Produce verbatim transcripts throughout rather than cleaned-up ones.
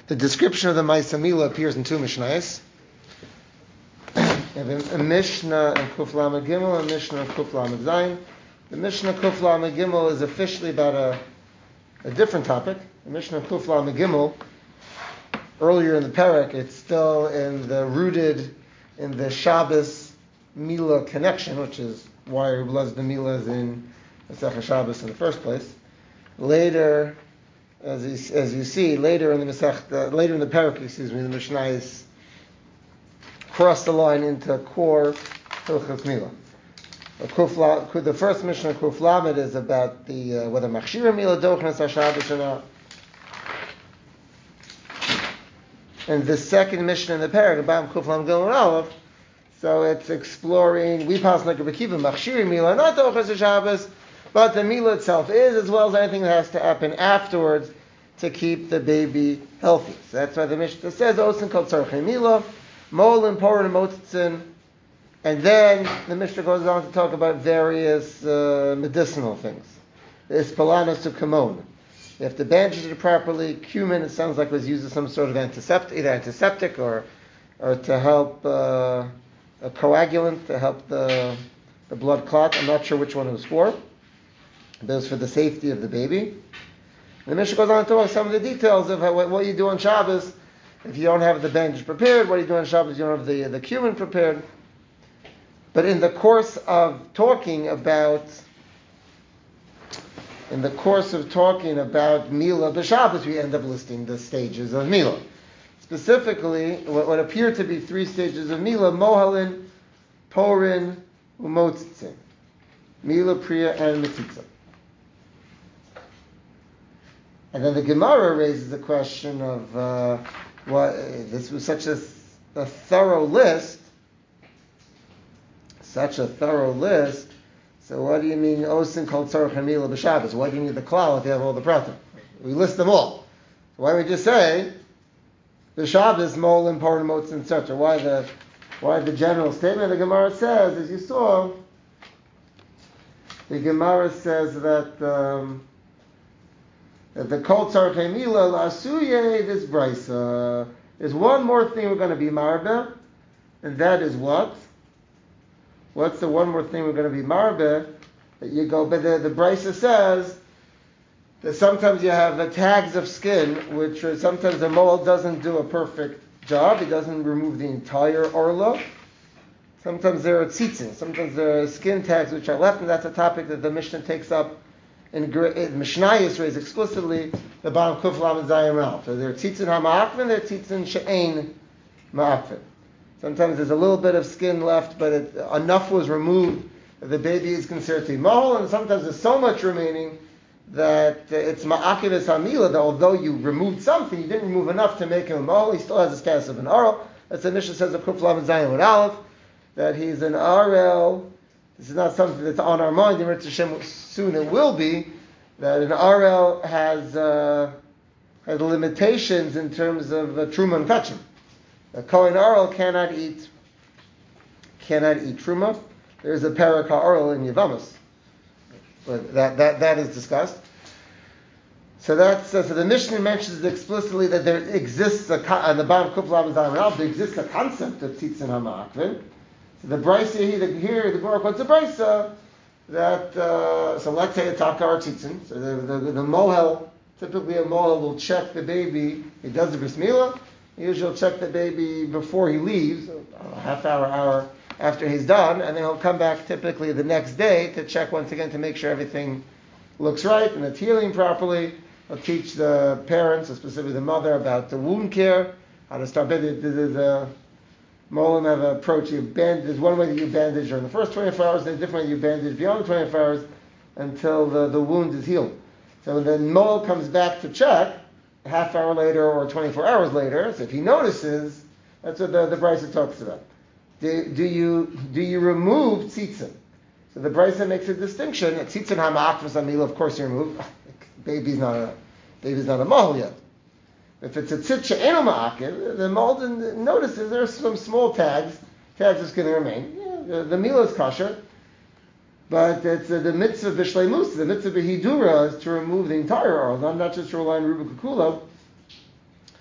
The description of the Ma'aseh Milah appears in two Mishnayos. We have a Mishnah in Kuf Lamed Gimel and a Mishnah in Kuf Lamed Zayin. The Mishnah Kuf Lamed Gimel is officially about a, a different topic. The Mishnah Kuf Lamed Gimel, earlier in the parak, it's still in the rooted in the Shabbos Milah connection, which is why Rebbe Elazar the Milah is in Masechah Shabbos in the first place. Later, as you, as you see, later in the Masechah, later in the parak, excuse me, the Mishnayos cross the line into core Hilchos Milah. The first Mishnah, Kuf Lamed, is about the uh, whether Machshira Milah Dochnas HaShabbos or not. And the second Mishnah in the parak, about Kuf Lamed Gimel and Aleph, so it's exploring, we pass like a Bekiva, Machshira Milah, not Dochnas HaShabbos, but the Milah itself is, as well as anything that has to happen afterwards to keep the baby healthy. So that's why the Mishnah says, Osin Kol Tzarchei Milah, Molin, Porin, Motzin, and then the Mishnah goes on to talk about various uh, medicinal things. The Ispalanos to Kimon. You have to bandage it properly. Cumin, it sounds like, was used as some sort of antiseptic, either antiseptic or or to help uh, a coagulant, to help the the blood clot. I'm not sure which one it was for. But it was for the safety of the baby. And the Mishnah goes on to talk some of the details of how, what, what you do on Shabbos if you don't have the bandage prepared. What do you do on Shabbos if you don't have the, the cumin prepared? But in the course of talking about, in the course of talking about Milah b'Shabbos, we end up listing the stages of Milah. Specifically, what, what appear to be three stages of Milah: Mohalin, Porin, Umotzitzin. Milah, Priya, and Metzitzah. And then the Gemara raises the question of uh, what this was such a, a thorough list, such a thorough list. So what do you mean Osin Kol Tzarchei Milah b'Shabbos? Why do you need the klal if you have all the pratim? We list them all. So why don't we just say b'Shabbos, Molin, Porin, Motzin, et cetera? Why the why the general statement? The Gemara says, as you saw, the Gemara says that. Um, That the Kol Tzarchei Milah La'asuye, this brisa. There's one more thing we're going to be marbe, and that is what? What's the one more thing we're going to be marbe? That you go, but the, the brisa says that sometimes you have the tags of skin, which are, sometimes the mold doesn't do a perfect job. It doesn't remove the entire orla. Sometimes there are tzitzin. Sometimes there are skin tags which are left, and that's a topic that the Mishnah takes up. In Mishnayos raised explicitly the bottom Kuf Lamed Zayin Ralph. So there are tzitzin ha'ma'akvin, there are tzitzin she'ein ma'akvin. Sometimes there's a little bit of skin left, but it, enough was removed that the baby is considered to be mahol, and sometimes there's so much remaining that it's ma'akiv es ha'milah, that although you removed something, you didn't remove enough to make him a mahol, he still has the status of an arel. That's the Mishnah says of Kuf Lamed Zayin with Aleph, that he's an arel. This is not something that's on our mind. In Hashem, soon it will be that an R L has uh, has limitations in terms of uh, truma and kachim. A Kohen R L cannot eat cannot eat truma. There is a parak R L in Yevamos, but that that that is discussed. So that's uh, so the Mishnah mentions explicitly that there exists a on the bottom Kuf Lamed Zayin Ralph, there exists a concept of tzitzin ha'ma'akvin. So the brisa here, the, here the Gemara quotes a brisa that uh, so let's say it's akar tzitzin. So the, the, the mohel, typically a mohel will check the baby. He does the bris milah. He usually will check the baby before he leaves, a half hour, hour after he's done, and then he'll come back typically the next day to check once again to make sure everything looks right and it's healing properly. He'll teach the parents, specifically the mother, about the wound care, how to start. There's a Molim have an approach. You band, there's one way that you bandage during the first twenty-four hours, and a different way you bandage beyond the twenty-four hours until the, the wound is healed. So when the mole comes back to check, a half hour later or twenty-four hours later, so if he notices, that's what the, the Brisa talks about. Do, do you do you remove tzitzin? So the Brisa makes a distinction. Tzitzin ha'ma'akvus ha'milah, of course you remove. Baby's not a baby's not a mahal yet. If it's a tzit she'eno ma'akiv, the Malden notices there are some small tags. Tags is going to remain. Yeah, the, the milah is kosher, but it's uh, the mitzvah b'shleimus. The mitzvah b'hidura is to remove the entire oral, not, not just to rely on ruba kukula.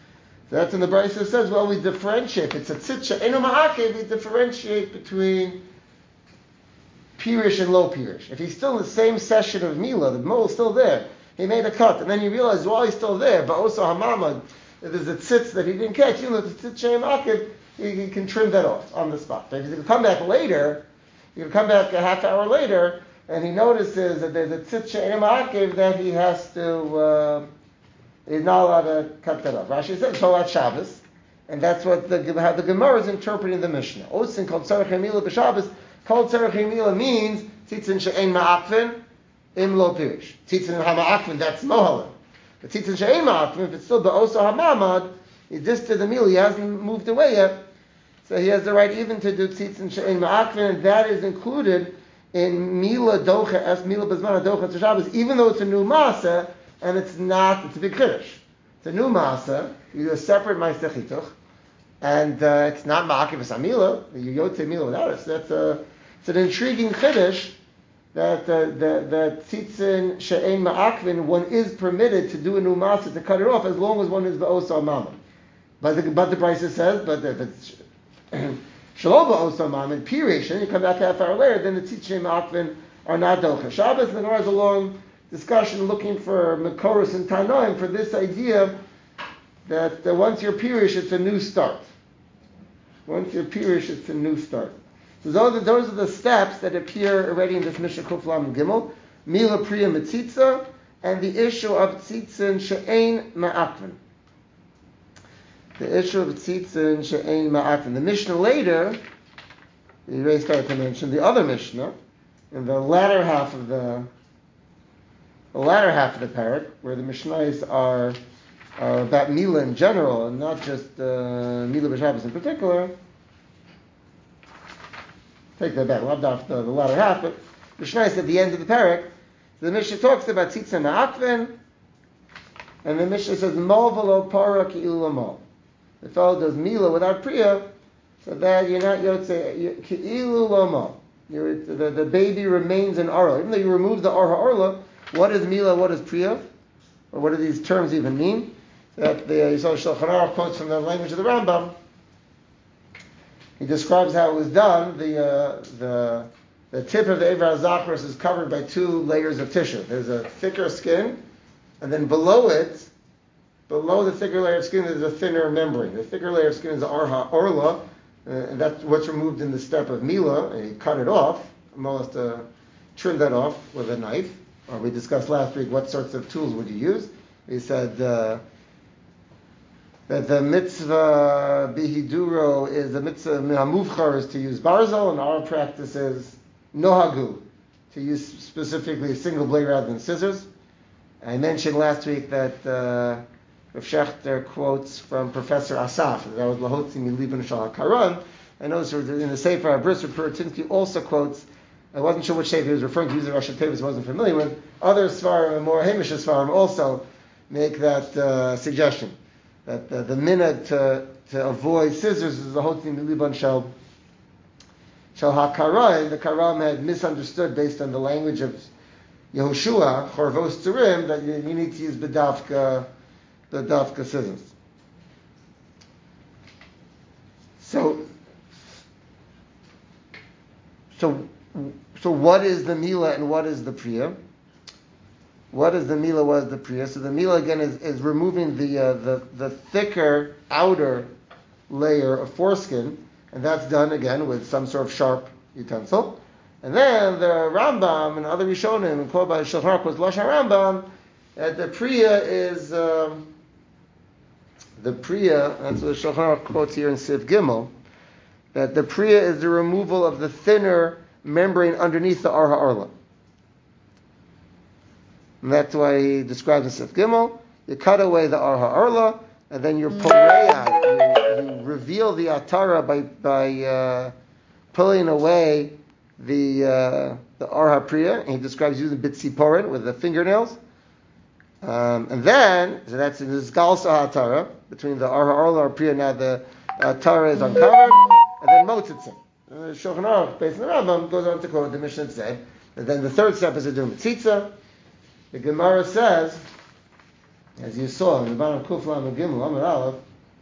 So that's when the Brisa says, well, we differentiate. If it's a tzitcha, eno ma'akev, we differentiate between pirish and low pirish. If he's still in the same session of Mila, the mole is still there, he made a cut, and then you realize while he's still there, but also hamamad, if there's a tzitz that he didn't catch, you know, the tzitz she'em ma'akev, you can trim that off on the spot. But if you can come back later, you can come back a half hour later, and he notices that there's a tzitz she'em ma'akev that he has to, uh, he's not allowed to cut that off. Rashi says, Tolat Shabbos, and that's what the, how the Gemara is interpreting the Mishnah. Osin called Tzarech Emila b'Shabbos, called Tzarech Emila means tzitzin she'en ma'akvin, im lo pirish. Tzitzin ha'ma'akvin, that's mohalim. But tzitzin she'en ma'akvin, if it's still ba'oso ha'mamad, he just did the meal, he hasn't moved away yet, so he has the right even to do tzitzin she'en ma'akvin, and that is included in Mila docha, es Mila b'zman docha to Shabbos, even though it's a new masa, and it's not, it's a big chiddush. It's a new masa, you do a separate ma'aseh chituch, and uh, it's not ma'akev v'samila, you yotze mila without it. So that's a, it's an intriguing chiddush that uh, that, that tzitzin she'ein ma'akvin, one is permitted to do a new masa, to cut it off, as long as one is ba'osa mama. But the, but the Brisa says, but if it's shalom ba'osa mama, and pirish, and you come back half hour later, then the tzitzin she'ein ma'akvin are not docha. Shabbos, the Gemara has a long discussion looking for Makoros and Tanoim for this idea that uh, once you're pirish, it's a new start. Once you're pirish, it's a new start. So those are, those are the steps that appear already in this Mishnah Kuf Lam Gimel, Mila Priya Mitzitza, and the issue of Tzitzin She'ein Ma'akvin. The issue of Tzitzin She'ein Ma'akvin. The Mishnah later, we already started to mention the other Mishnah, in the latter half of the The latter half of the parak, where the Mishnayos are, are about Mila in general, and not just uh, Mila b'Shabbos in particular. Take that back, not the, the latter half, but Mishnayos at the end of the parak. The Mishnah talks about Tzitzin Ma'akvin, and the Mishnah says, Mol v'lo para ki'ilu mol. The fellow does Mila without Priya, so that you're not Yotze, ki'ilu lo mol. The, the baby remains in Arla. Even though you remove the Arha Arla, what is Mila, what is Priya? Or what do these terms even mean? That the Yisrael Shulchan Aruch quotes from the language of the Rambam. He describes how it was done. The uh, the the tip of the Eivra Zachros is covered by two layers of tissue. There's a thicker skin, and then below it, below the thicker layer of skin, there's a thinner membrane. The thicker layer of skin is the Arha Orla, uh, and that's what's removed in the step of Mila. And you cut it off. Almost uh, trim that off with a knife. Or we discussed last week what sorts of tools would you use. We said uh, that the mitzvah bihiduro is the mitzvah mihamuvchar is to use barzel, and our practice is nohagu, to use specifically a single blade rather than scissors. I mentioned last week that uh, Rav Shechter quotes from Professor Asaf, that was Lahotzi Milibin Shal HaKaran. I noticed in the Sefer Brisser Perutinsky also quotes, I wasn't sure which Sefer he was referring to, using Rashi Tevis I wasn't familiar with. Other Svarim, and more Hamish Svarim, also make that uh, suggestion. That uh, the minhag to, to avoid scissors is the Hotzi Miliban Shal Shal HaKaran. The Karam had misunderstood based on the language of Yehoshua, Chorvos Tzurim, that you, you need to use Bedavka, Bedavka scissors. So, so, so what is the Mila and what is the Priya? What is the Mila, what is the Priya? So the Mila, again, is, is removing the, uh, the the thicker outer layer of foreskin, and that's done, again, with some sort of sharp utensil. And then the Rambam and other Rishonim, and quoted by Shulchan Aruch was Lashon Rambam, that the Priya is, um, the Priya, that's what Shulchan Aruch quotes here in Siv Gimel, that the Priya is the removal of the thinner membrane underneath the Arha Arla. And that's why he describes in Sif Gimel, you cut away the Arha Arla, and then you're poreya, you, you reveal the Atara by by uh, pulling away the uh, the Arha Priya, and he describes using bitziporin with the fingernails. Um, and then, so that's in this Galsa Atara, between the Arha Arla or Priya, now the Atara is uncovered, and then Motzitzin. Uh, Shulchan Aruch, based on the Rambam, goes on to quote the Mishnah said, and then the third step is to do Mitzitza. The Gemara says, as you saw in the bottom of Kuf Lam Gimel Amud Aleph,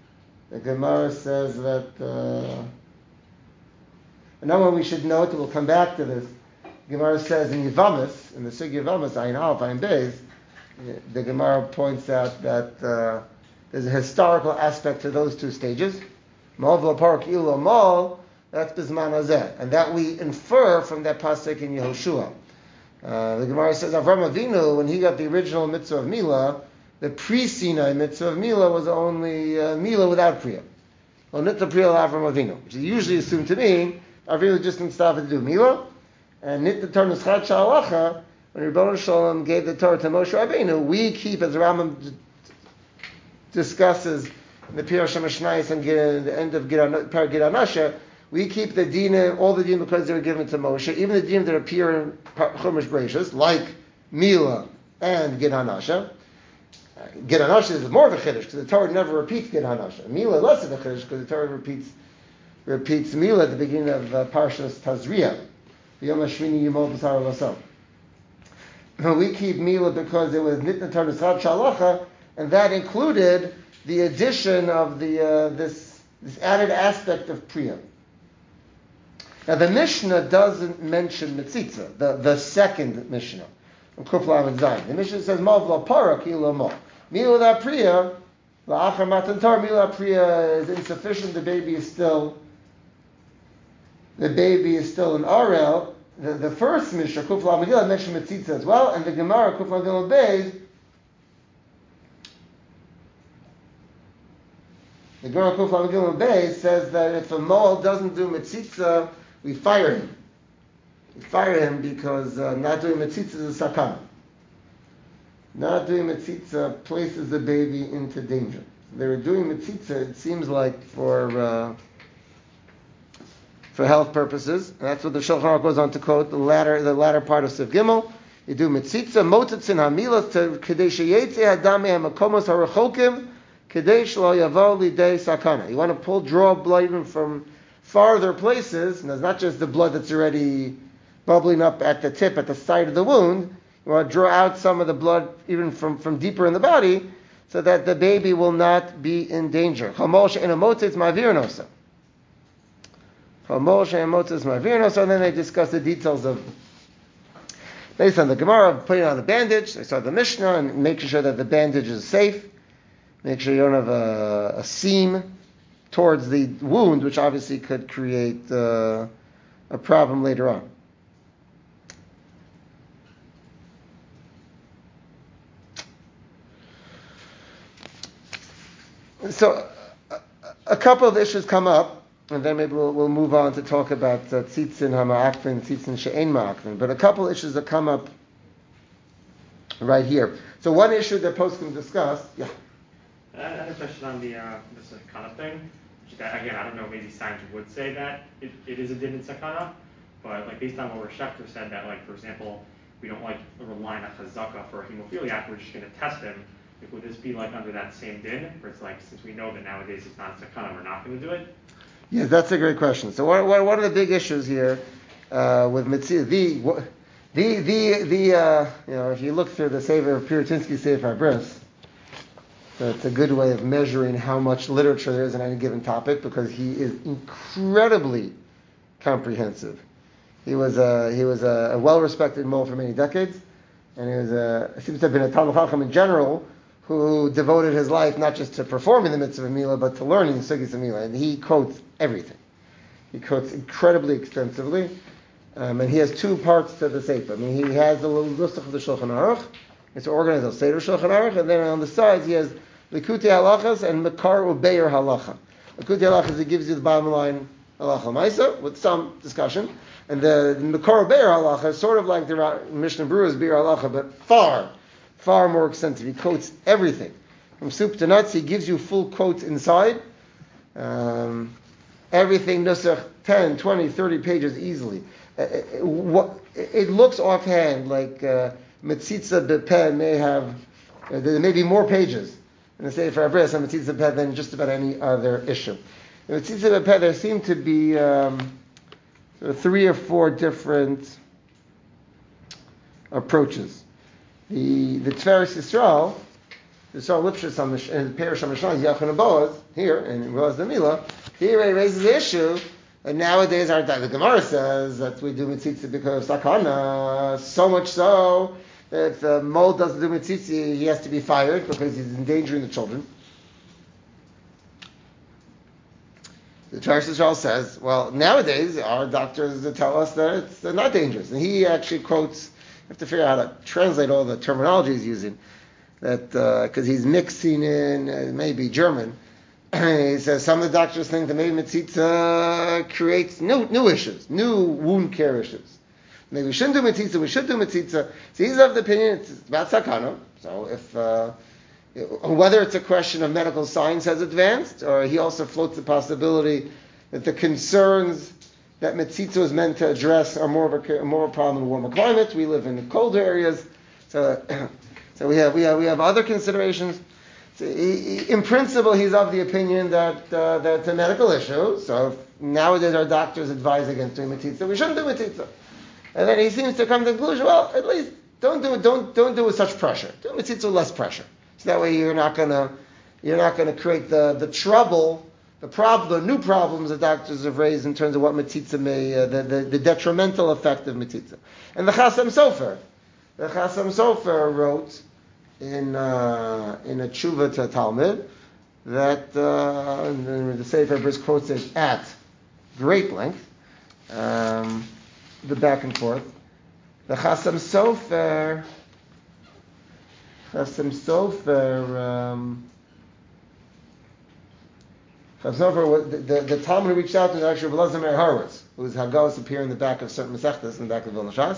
The Gemara says that, uh, another one we should note, and we'll come back to this. Gemara says in Yevamis, in the Sug Yevamis, Ayin Aleph, Ayin Beis, the Gemara points out that uh, there's a historical aspect to those two stages. Mal v'lo parak ilo mal, that's Bizman Hazeh. And that we infer from that pasuk in Yehoshua. Uh, the Gemara says, Avram Avinu, when he got the original mitzvah of Milah, the pre-Sinai mitzvah of Milah was only uh, Milah without Priya. Well, Nitza Priya Avram Avinu, which is usually assumed to mean Avinu just didn't stop to do Milah. And Nitza Torah Nuschat Sha'alacha, when Rebbeinu Shalom gave the Torah to Moshe Rabbeinu, we keep, as the Rambam d- discusses in the Pirush HaMishnayos and the end of Parag Gid Anasha, we keep the dinim, all the dinim because they were given to Moshe, even the dinim that appear in Chumash Bereishis, like Milah and Gid Hanasha. Uh, Gid Hanasha is more of a chiddush because the Torah never repeats Gid Hanasha. Milah less of a chiddush because the Torah repeats repeats Milah at the beginning of uh, Parshas Tazria. V'yom hashmini yimol b'sar l'asam. We keep Milah because it was Nitna Torah Nuschat Sha'alacha, and that included the addition of the uh, this this added aspect of Priya. Now the Mishnah doesn't mention Metzitza, the, the second Mishnah, from Kuf Lav and Zayin. The Mishnah says, Mav la para ki lo mo. Mila without Priya, la'achar matan Torah, Mila without Priya is insufficient, the baby is still, the baby is still an Arel. The, the first Mishnah, Kuf Lav Megillah, mentioned Metzitza as well, and the Gemara, Kuf Lav Megillah Beis, the Gemara, Kuf Lav Megillah Beis says that if a Moel doesn't do Metzitza, we fire him. We fire him because uh, not doing Metzitza is a sakana. Not doing Metzitza places the baby into danger. They were doing Metzitza, it seems like, for uh, for health purposes. And that's what the Shulchan Aruch goes on to quote, the latter the latter part of Siv Gimel. You do Metzitza, Motetzin HaMilas, Kedei Sheyetze Hadam HaMakomos HaRechokim, Kedei Shlo Yavo Lidei Sakana. You want to pull, draw blood even from farther places, and it's not just the blood that's already bubbling up at the tip, at the side of the wound. You want to draw out some of the blood even from, from deeper in the body, so that the baby will not be in danger. Chamol she'ena motzitz ma'avir nosa. Chamol she'ena motzitz ma'avir nosa, and then they discuss the details of, based on the Gemara, putting on a bandage. They start the Mishnah and making sure that the bandage is safe. Make sure you don't have a, a seam towards the wound, which obviously could create uh, a problem later on. So, a, a couple of issues come up, and then maybe we'll, we'll move on to talk about uh, tzitzin hama'akvin, tzitzin she'ein ma'akvin. But a couple of issues that come up right here. So one issue that poskim discussed, yeah. I had a question on the uh, the sakana thing. Again, I don't know, maybe science would say that it, it is a din in sakana, but like based on what Reshefter said, that like, for example, we don't like rely on a chazaka for a hemophiliac, we're just going to test him. Like, would this be like under that same din, where it's like, since we know that nowadays it's not sakana, we're not going to do it? Yeah, that's a great question. So what, what, one of the big issues here uh, with mitzvah, the, the, the, the uh, you know, if you look through the Sefer of Pirutinsky Sefer Bris, that's a good way of measuring how much literature there is on any given topic, because he is incredibly comprehensive. He was a, he was a, a well-respected mole for many decades, and he was a, seems to have been a Talmud Chacham in general, who devoted his life not just to performing the mitzvah of Milah, but to learning the Sugis of Milah. And he quotes everything. He quotes incredibly extensively, um, and he has two parts to the Sefer. I mean, he has the Nusach of the Shulchan Aruch. It's organized as Seder Shulchan Aruch, and then on the sides he has Likutei Halachas and Makar Ubeir Halacha. Likutei Halachas, it gives you the bottom line Halacha Maisa with some discussion, and the, the Makar Ubeir Halacha is sort of like the Mishnah Berurah's Beir Halacha, but far, far more extensive. He quotes everything from soup to nuts. He gives you full quotes inside. Um, everything Nusach ten, twenty, thirty pages easily. Uh, it, what, it looks offhand like uh, Metzitza Bepeh may have, uh, there may be more pages in the Sefer Abris on Metzitza Bepeh than just about any other issue. In Metzitza Bepeh there seem to be um, sort of three or four different approaches. The the Tiferes Yisrael, the Sar Lipshus on the in Parish of Mishnah, Yachin and Boaz, here, and Boaz the Mila, here he raises the issue, and nowadays our the Gemara says that we do mitzitza because of sakana, so much so that if the mole doesn't do mitzitza, he has to be fired because he's endangering the children. The Tarsus Yisrael says, well, nowadays our doctors tell us that it's not dangerous. And he actually quotes, you have to figure out how to translate all the terminology he's using, that because uh, he's mixing in uh, maybe German. He says some of the doctors think that maybe mitzitza creates new new issues, new wound care issues. Maybe we shouldn't do mitzitza, we should do mitzitza. So he's of the opinion it's about sakana. So if uh, whether it's a question of medical science has advanced, or he also floats the possibility that the concerns that mitzitza is meant to address are more of a more of a problem in warmer climates. We live in colder areas, so so we have we have we have other considerations. So he, he, in principle, he's of the opinion that uh, that it's a medical issue. So if nowadays our doctors advise against doing mitzitza, we shouldn't do mitzitza. And then he seems to come to the conclusion, well, at least don't do it. Don't don't do it with such pressure. Do mitzitza with less pressure. So that way you're not gonna you're not gonna create the, the trouble, the problem, the new problems that doctors have raised in terms of what mitzitza may, uh, the, the the detrimental effect of mitzitza. And the Chasam Sofer, the Chasam Sofer wrote in uh, in a tshuva to Talmud that uh, and the Sefer Bris quotes it at great length, um, the back and forth. The Chasam Sofer, Chasam Sofer, um, Chasam Sofer, the, the, the Talmud who reached out to the actual Belazar Meir Horowitz, whose Hagos appear in the back of certain Masechtas in the back of Vilna Shas.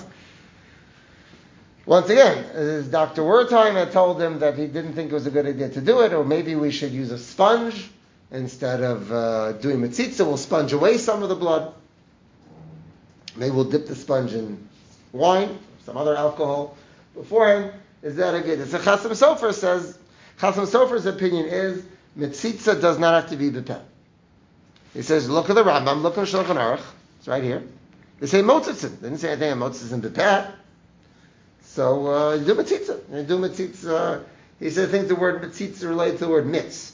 Once again, his Doctor Wertheim had told him that he didn't think it was a good idea to do it, or maybe we should use a sponge instead of uh, doing mitzitza. We'll sponge away some of the blood. Maybe we'll dip the sponge in wine, or some other alcohol beforehand. Is that a good? So Chasam Sofer says, Chasam Sofer's opinion is mitzitza does not have to be bepeh. He says, look at the Rambam, look at Shulchan Aruch. It's right here. They say motzitzin. They didn't say anything about motzitzin bepeh. So uh, you do mitzitza. You do mitzitza. He said, I think the word mitzitza related to the word mitz,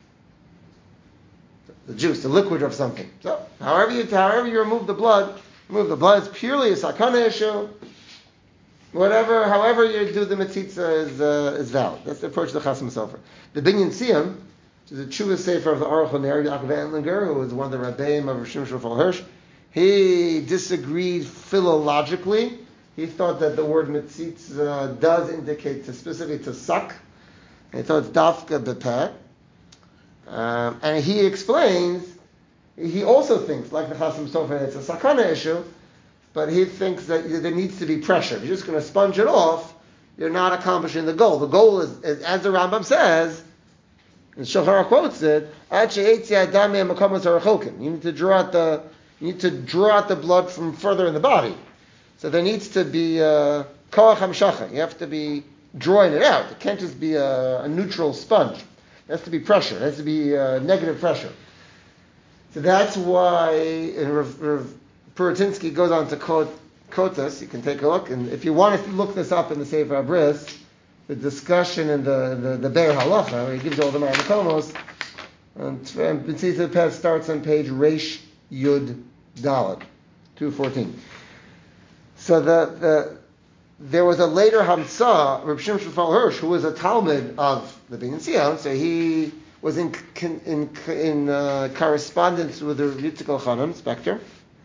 the juice, the liquid of something. So however you however you remove the blood, remove the blood. It's purely a sakana issue. Whatever, however you do the mitzitza is uh, is valid. That's the approach of the Chasam Sofer. The Binyan Siyam, which is a tshuva sefer of the Aruch HaNer, Yaakov Antlinger, who was one of the rabbeim of Rosh Shmuel Hirsch, he disagreed philologically. He thought that the word mitzitza does indicate to specifically to suck. He thought it's dafka bepeh. Um, and he explains, he also thinks, like the Chasam Sofer, it's a sakana issue, but he thinks that there needs to be pressure. If you're just going to sponge it off, you're not accomplishing the goal. The goal is, is as the Rambam says, and Shulchan Aruch quotes it, you need to draw out the you need to draw out the blood from further in the body. So there needs to be koach hamshacha. You have to be drawing it out. It can't just be a, a neutral sponge. There has to be pressure. There has to be uh, negative pressure. So that's why and Rav, Rav Puritinsky goes on to quote, quote this. You can take a look. And if you want to look this up in the Sefer Bris, the discussion in the, the, the Be'er Halacha, where he gives all the Ma'amakomos, and Mitzitza Peh starts on page Reish Yud Daled, two fourteen. So the, the there was a later Hamsa, Reb Shimon Shmuel Hirsch, who was a Talmud of the Binyan Siyam, so he was in in in uh, correspondence with the Yitzchak Elchanan Spector,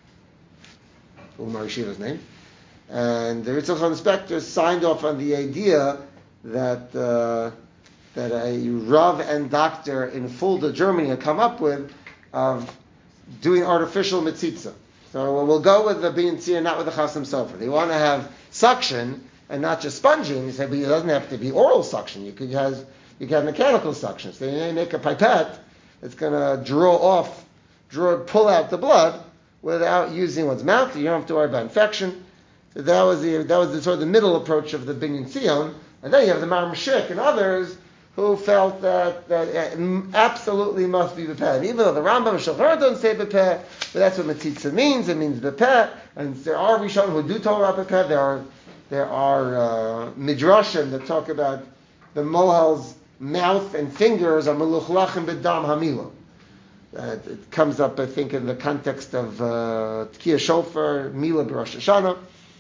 Umar Yeshiva's name, and the Yitzchak Elchanan Spector signed off on the idea that uh, that a Rav and doctor in Fulda, Germany, had come up with of doing artificial mitzitza. So we'll go with the Binyan Siyam, not with the Chasam Sofer. They want to have suction and not just sponging. He said, but it doesn't have to be oral suction. You could have you could have mechanical suction. So you make a pipette that's going to draw off, draw, pull out the blood without using one's mouth. You don't have to worry about infection. So that was the that was the sort of the middle approach of the Binyan Siyam. And then you have the Maram Shik and others who felt that, that it absolutely must be bepeh. Even though the Rambam and Shulchan Aruch don't say bepeh, but that's what mitzitza means. It means bepeh. And there are Rishonim who do talk about bepeh. There are there are uh, midrashim that talk about the Mohel's mouth and fingers are meluchlachim b'dam hamila. Uh, it comes up, I think, in the context of uh, Tkiyah Shofar, Mila B'Rosh Hashanah.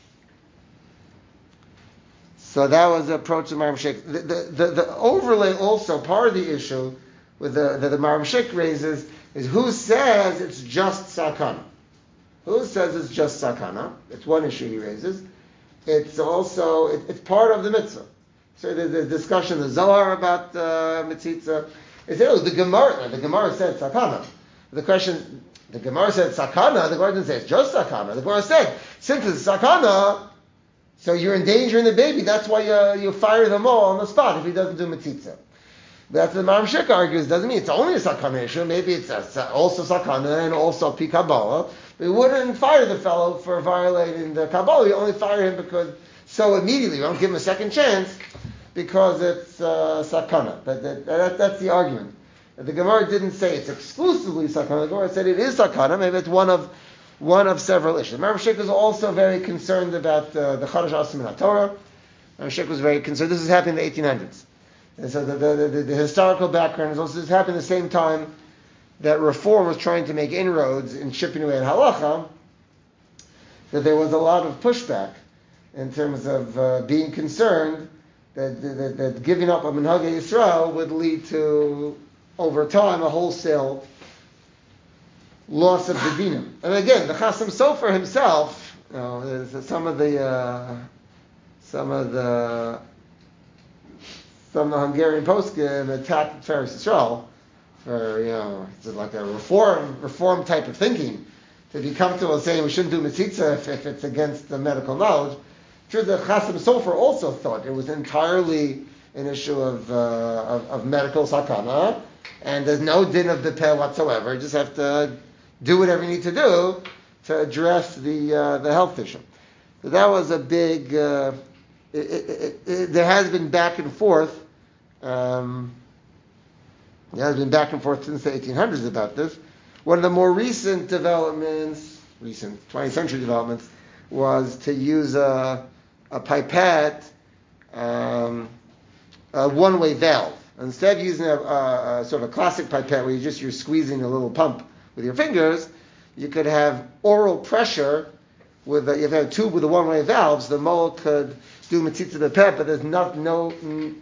So that was the approach of Maram Sheikh. The, the, the, the overlay also, part of the issue with the, that the Maram Sheikh raises is who says it's just sakana? Who says it's just sakana? It's one issue he raises. It's also, it, it's part of the mitzvah. So there's a discussion in the Zohar about uh, mitzitza. It's oh, the Gemara. The Gemara said sakana. The question, the Gemara said sakana. The Gemara didn't say it's just sakana. The Gemara said since it's sakana, so you're endangering the baby. That's why you, you fire them all on the spot if he doesn't do mitzitza. That's what the Maram Sheikh argues. Doesn't mean it's only a sakana issue. Maybe it's a, also sakana and also pi kabbalah. We wouldn't fire the fellow for violating the kabbalah. We only fire him because so immediately we don't give him a second chance because it's uh, sakana. But that, that, that's the argument. The Gemara didn't say it's exclusively sakana. The Gemara said it is sakana. Maybe it's one of one of several issues. Maram Sheikh was also very concerned about uh, the Chadash Asim in Torah. Maram Sheikh was very concerned. This is happening in the eighteen hundreds. And so the, the, the, the historical background is also this happened at the same time that Reform was trying to make inroads in chipping away at halacha, that there was a lot of pushback in terms of uh, being concerned that, that, that giving up on Minhagei Yisrael would lead to, over time, a wholesale loss of the dinim. And again, the Chasam Sofer himself, you know, some of the uh, some of the some of the Hungarian poskim attacked Tiferes Yisrael for, you know, it's like a reform reform type of thinking. To be comfortable saying we shouldn't do mitzitza if, if it's against the medical knowledge. Sure, the Chasam Sofer also thought it was entirely an issue of uh, of, of medical sakana, and there's no din of the peh whatsoever. You just have to do whatever you need to do to address the uh, the health issue. So that was a big. Uh, it, it, it, it, there has been back and forth. Um, there has been back and forth since the eighteen hundreds about this. One of the more recent developments, recent twentieth century developments, was to use a, a pipette, um, a one-way valve. Instead of using a, a, a sort of a classic pipette where you just you're squeezing a little pump with your fingers, you could have oral pressure with a, if you have a tube with a one-way valve, so the mole could do mitzitza b'peh, but there's not, no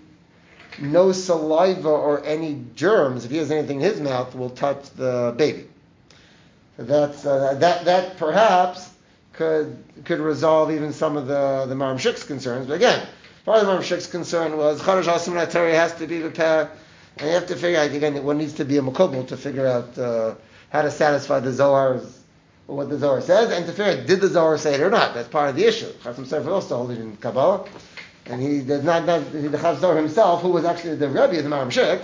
no saliva or any germs, if he has anything in his mouth, will touch the baby. That's uh, that that perhaps could could resolve even some of the the Maram Sheikh's concerns. But again, part of the Maram Sheikh's concern was Chadash Asim L'Torah has to be b'peh, and you have to figure out again one needs to be a mekubal to figure out uh, how to satisfy the Zohar's or what the Zohar says, and to figure out did the Zohar say it or not. That's part of the issue. Chasam Sofer also holds it in Kabbalah, and he did not. not the Chasam Zohar himself, who was actually the Rebbe of the Maram Sheikh,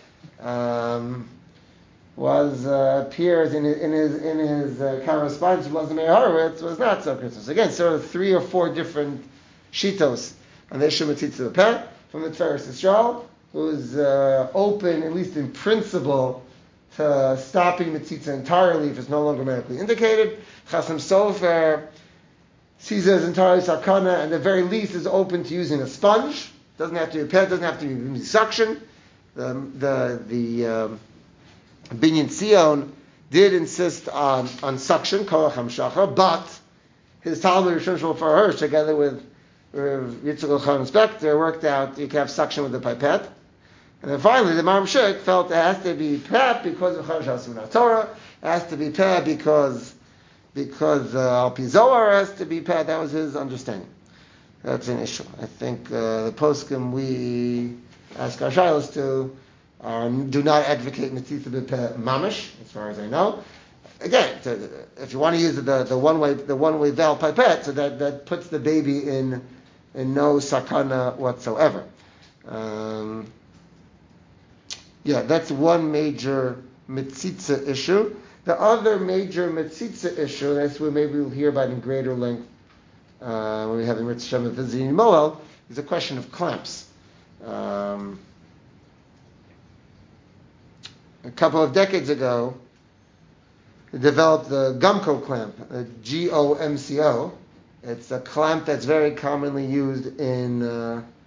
um, was uh, appears in his in his, in his uh, correspondence with Elazar Meir Horowitz was not so Christmas. Again, sort of three or four different shitos on the issue of Mitzitza B'peh from the Tiferes Yisrael, who's uh, open, at least in principle, to stopping Mitzitza entirely if it's no longer medically indicated. Chasam Sofer sees it as entirely sakana, and at the very least is open to using a sponge. Doesn't have to be pet, doesn't have to be suction. The the the um, Binyan Sion did insist on, on suction, Korach HaMshacha, but his Talmud Rishon Shmuel Farhar, together with Yitzchak Elchanan Spector, worked out you can have suction with the pipette. And then finally, the Maram Sheikh felt it has to be peh because of Chadash Asim Torah, it has to be peh because because uh, Al Pi Zohar has to be peh. That was his understanding. That's an issue. I think uh, the poskim we ask our shilas to Um, do not advocate mitzitza b'peh mamish, as far as I know. Again, to, if you want to use the the one way the one way valve pipette, so that, that puts the baby in in no sakana whatsoever. Um, yeah, that's one major mitzitza issue. The other major mitzitza issue, that's where maybe we'll hear about in greater length uh, when we have the Mitzvah Shem visiting Moel, is a question of clamps. Um, A couple of decades ago, they developed the Gomco clamp, the G O M C O. It's a clamp that's very commonly used in uh,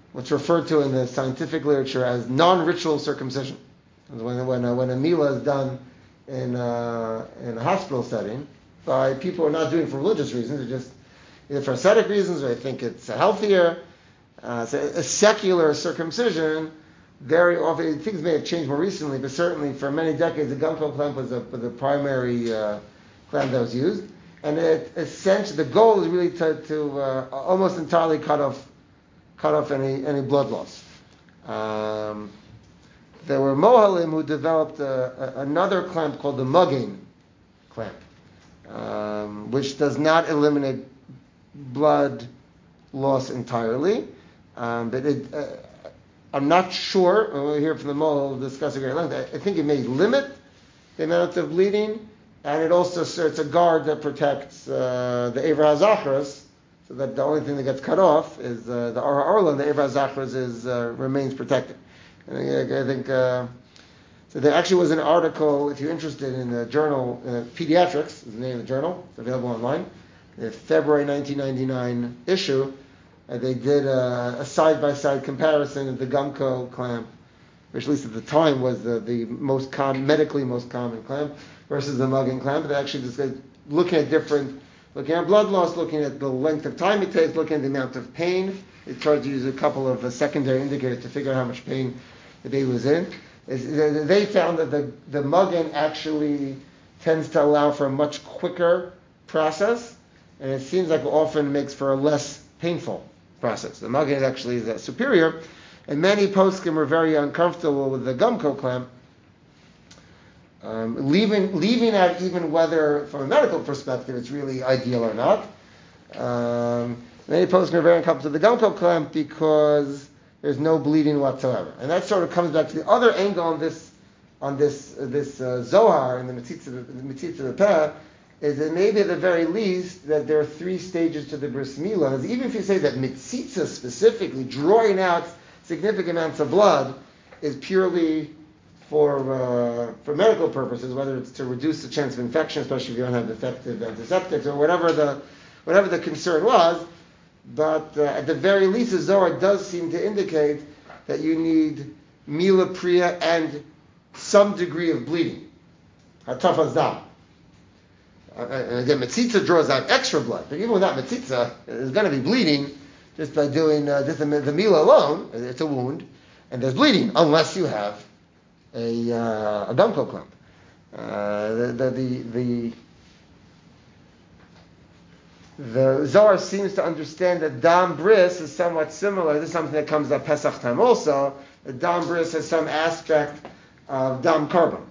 what's referred to in the scientific literature as non-ritual circumcision. When, when, a, when a milah is done in a, in a hospital setting by people who are not doing it for religious reasons, they're just either for aesthetic reasons or they think it's healthier. Uh, so a secular circumcision, very often, things may have changed more recently, but certainly for many decades, the gumko clamp was the, was the primary uh, clamp that was used. And it, essentially, the goal is really to, to uh, almost entirely cut off, cut off any, any blood loss. Um, there were Mohalim who developed a, a, another clamp called the Mugging clamp, um, which does not eliminate blood loss entirely. Um, but it, uh, I'm not sure, we'll hear from the Mohel, we'll discuss it at length. I, I think it may limit the amount of bleeding, and it also serves a guard that protects uh, the Eivra HaZachros, so that the only thing that gets cut off is uh, the Ara Orla, and the Eivra HaZachros is, uh, remains protected. And I, I think, uh, so there actually was an article, if you're interested, in the journal, uh, Pediatrics is the name of the journal, it's available online, the February nineteen ninety-nine issue. Uh, they did a, a side-by-side comparison of the gumko clamp, which at least at the time was the, the most com- medically most common clamp, versus the mugging clamp. They actually just looking at different, looking at blood loss, looking at the length of time it takes, looking at the amount of pain. They tried to use a couple of uh, secondary indicators to figure out how much pain the baby was in. It's, they found that the, the mugging actually tends to allow for a much quicker process, and it seems like it often makes for a less painful process. The mugging actually is uh, superior, and many poskim were very uncomfortable with the gumko clamp, um, leaving leaving out even whether, from a medical perspective, it's really ideal or not. Um, many poskim are very uncomfortable with the gumko clamp because there's no bleeding whatsoever, and that sort of comes back to the other angle on this on this uh, this uh, Zohar in the Metzitza the Metzitza Peh, is that maybe at the very least that there are three stages to the bris milah. Even if you say that mitzitza specifically, drawing out significant amounts of blood, is purely for uh, for medical purposes, whether it's to reduce the chance of infection, especially if you don't have effective antiseptics or whatever the whatever the concern was. But uh, at the very least, the Zohar does seem to indicate that you need milah priya and some degree of bleeding. Hatafas dam. Uh, and again, Metzitza draws out extra blood, but even without Metzitza, there's going to be bleeding just by doing uh, just the, the milah alone. It's a wound, and there's bleeding unless you have a uh, a gumko clamp. Uh, the, the the the the Zohar seems to understand that dam bris is somewhat similar. This is something that comes up Pesach time also. The dam bris has some aspect of dam carbon.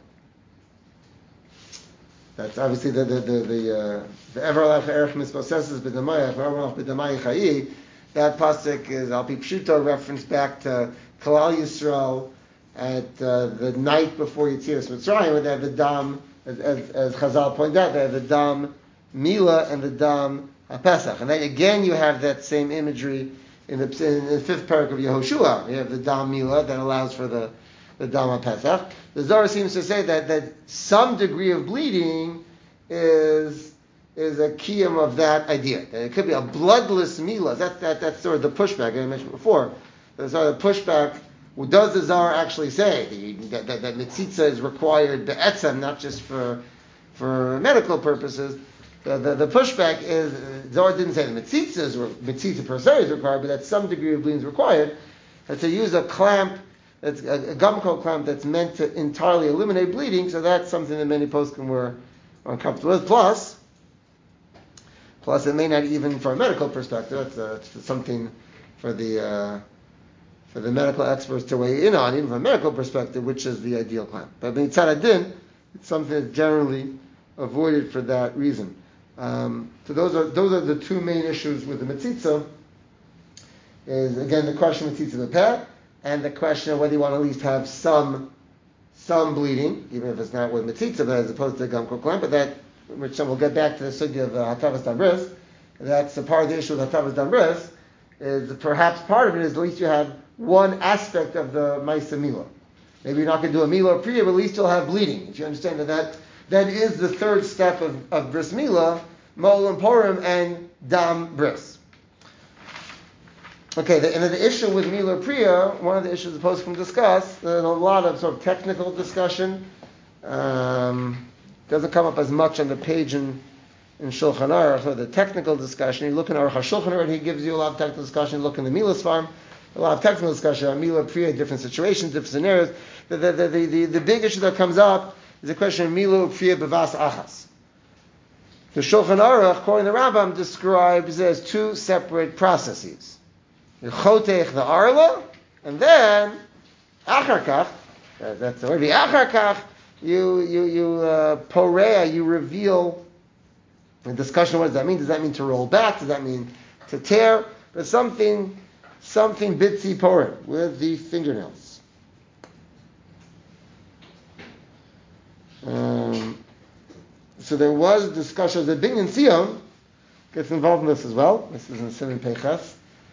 That's obviously the the the the uh, the Everlach Erech Mispossesses B'Damayach Everlach B'Damayach Chayi. That pasuk is Al Pi Pshuto reference back to Kalal Yisrael at uh, the night before Yetzias Mitzrayim, where they have the dam, as, as, as Chazal pointed out, they have the dam milah and the dam HaPesach, and then again you have that same imagery in the in the fifth parak of Yehoshua. You have the dam milah that allows for the the dam HaPesach. The Zohar seems to say that, that some degree of bleeding is is a kiyum of that idea. That it could be a bloodless milah. That, that, that's sort of the pushback I mentioned before. That's sort of the pushback. What does the Zohar actually say? That, that, that mitzitza is required be'etzem, not just for for medical purposes. The, the, the pushback is, uh, Zohar didn't say the mitzitza, is, mitzitza per se is required, but that some degree of bleeding is required. And to use a clamp, that's a, a gumko clamp that's meant to entirely eliminate bleeding, so that's something that many poskim were uncomfortable with. Plus, plus it may not even, from a medical perspective, it's, uh, it's something for the uh, for the medical experts to weigh in on, even from a medical perspective, which is the ideal clamp. But mitzad adin, it's something that's generally avoided for that reason. Um, so those are those are the two main issues with the mitzitza. Is again the question of mitzitza b'peh, and the question of whether you want to at least have some some bleeding, even if it's not with mitzitza, but as opposed to the gumko clamp. But that, which we'll get back to the sugya of uh, hatavas dam bris. That's a part of the issue with hatavas dam bris. Is perhaps part of it is at least you have one aspect of the ma'isa milah. Maybe you're not going to do a milah or priya, but at least you'll have bleeding. If you understand that that, that is the third step of, of bris milah, mol and purim and dam bris. Okay, the, and the issue with Mila Priya, one of the issues the post can discuss, there's a lot of sort of technical discussion. Um, doesn't come up as much on the page in, in Shulchan Aruch, so the technical discussion. You look in Aruch HaShulchan Aruch, he gives you a lot of technical discussion. You look in the Mila's farm, a lot of technical discussion on Mila Priya, different situations, different scenarios. The, the, the, the, the, the big issue that comes up is the question of Mila Priya Bevas Achas. The Shulchan Aruch, according to the Rambam, describes it as two separate processes. You chotech the arla, and then achar kach, that's the word, the achar kach, you, you, you, uh, porea, you reveal, the discussion, what does that mean? Does that mean to roll back? Does that mean to tear? But something, something bitsy porim, with the fingernails. Um, so there was discussion, the Binyan Sion gets involved in this as well. This is in Siman Peiches.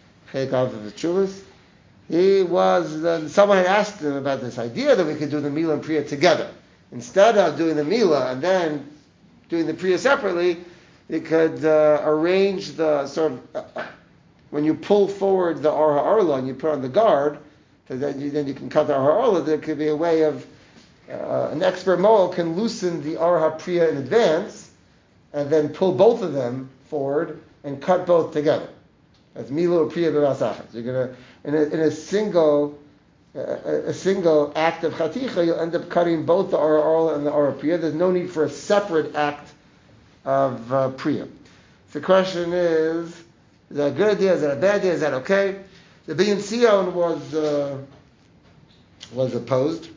He was, uh, someone had asked him about this idea that we could do the Mila and Priya together. Instead of doing the Mila and then doing the Priya separately, you could uh, arrange the sort of, uh, uh, when you pull forward the Arha Arla and you put on the guard, because then you, then you can cut the Arha Arla, there could be a way of, uh, an expert mohel can loosen the Arha Priya in advance and then pull both of them forward and cut both together. That's Mila or Priya Bevas Achas. You're gonna in a, in a single uh, a single act of Chaticha, you'll end up cutting both the Ara Arla and the Ara Priya. There's no need for a separate act of uh, Priya. So the question is: is that a good idea? Is that a bad idea? Is that okay? The Binyan Sion was uh, was opposed.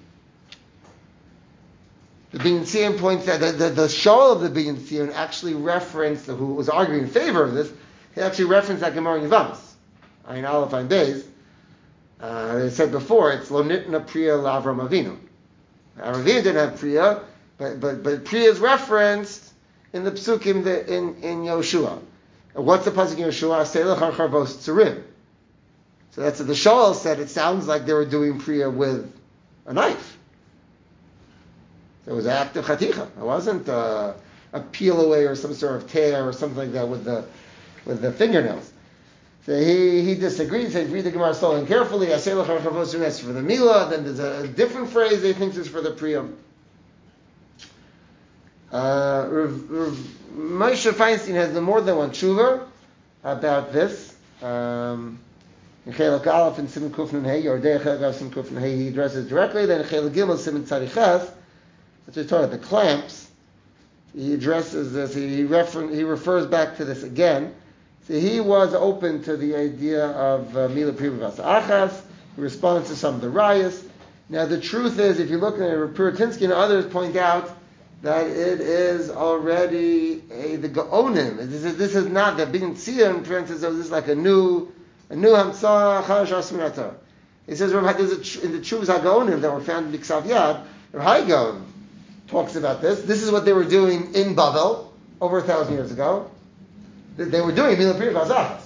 The Binyan Sion points out that the, the Shaul of the Binyan Sion actually referenced, who was arguing in favor of this. He actually referenced that Gemara in Yevamos, Ayin Aleph Ayin Beis. Uh, they said before, it's Lo Nitna Priya L'Avram Avinu. Avram Avinu didn't have Priya, but but but Priya is referenced in the Psukim the, in in Yoshua. And what's the pasuk in Yoshua? Seilach Har Charvos Tzurim. So that's what the Shaul said. It sounds like they were doing Priya with a knife. So it was an act of Chaticha. It wasn't uh, a peel away or some sort of tear or something like that with the with the fingernails. So he, he disagreed. He said, read the Gemara slowly and carefully. Aseh l'char chavos u'nes for the Mila. Then there's a, a different phrase he thinks is for the Priya. Uh, Moshe Feinstein has more than one tshuva about this. Um, in Chelak Aleph and Siman Kuf Nun Hey, or Deich Chelak Aleph Siman Kuf Nun Hey, he addresses directly. Then in Chelak Gimel Siman Tzadi Ches, which is talking about the clamps, he addresses this. He refer, he refers back to this again. So he was open to the idea of uh, Mila Priya Bevas Achas. He responds to some of the rayas. Now the truth is, if you look at it, Puritinsky and others point out that it is already a, the Gaonim. This is, this is not the Binyan Sion, for instance, this is like a new a new Hamtzah Chadash Asminatar. He says there's a, in the Chuvas HaGaonim that were found in B'Ksav Yad, Rav Gaon talks about this. This is what they were doing in Babel over a thousand years ago. They were doing Mila Priya Bevas Achas.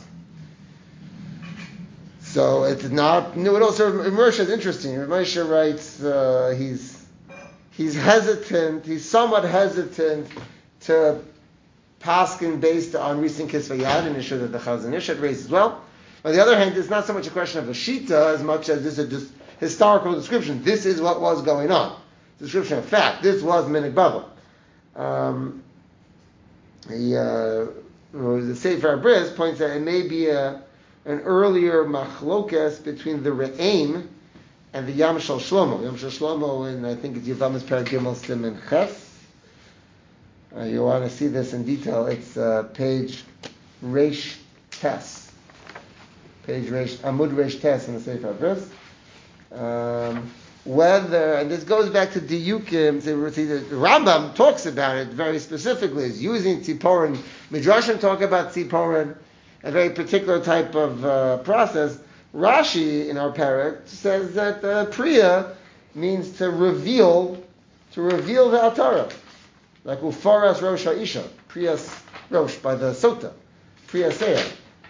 So it's not new at all. So Moshe is interesting. Moshe writes, uh, he's he's hesitant, he's somewhat hesitant to paskin based on recent Kisvei Yad, an issue that the Chazon Ish had raised as well. On the other hand, it's not so much a question of a shita as much as this is a dis- historical description. This is what was going on. Description of fact. This was Minik Babel. Um, he, uh, the Sefer Abriz points out it may be a, an earlier machlokas between the Re'im and the Yam Shel Shlomo. Yam Shel Shlomo, and I think it's Yevamos Perek Gimel Siman Ches. Uh, you want to see this in detail? It's uh, page Reish Tes. Page Reish, Amud Reish Tes in the Sefer Abriz. Um, whether, and this goes back to Diyukim, so the Rambam talks about it very specifically, is using Tziporin. Midrashim talk about Tziporin, a very particular type of uh, process. Rashi, in our parak, says that uh, Priya means to reveal, to reveal the Atara. Like Ufaras Rosh Ha'isha, Priyas Rosh, by the Sota, Priya Seah.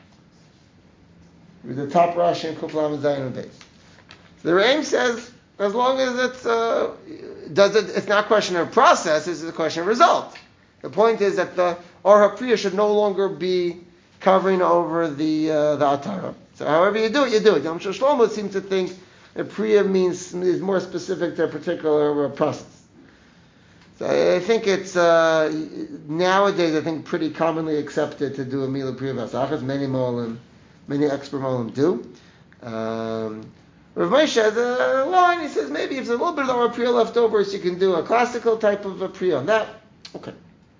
With the top Rashi and Kuflam Zayin and Beis. So the Re'im says, as long as it's, uh, does it, it's not a question of process, it's a question of result. The point is that the Orha Priya should no longer be covering over the uh, the Atara. So however you do it, you do it. Yom Shlomo seems to think that Priya means is more specific to a particular uh, process. So I think it's uh, nowadays I think pretty commonly accepted to do a Mila Priya Vasachas. Many molim, many expert molim do. Um, Rav Moshe has a line. He says maybe if there's a little bit of our Priya left over, so you can do a classical type of a Priya on that. Okay.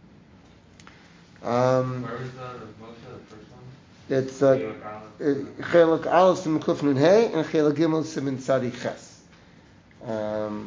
Um, Where was the Moshe, the first one? It's Chelak Aleph Siman Kuf Nun Hey and Chelak Gimel Siman Tzadi Ches. Um,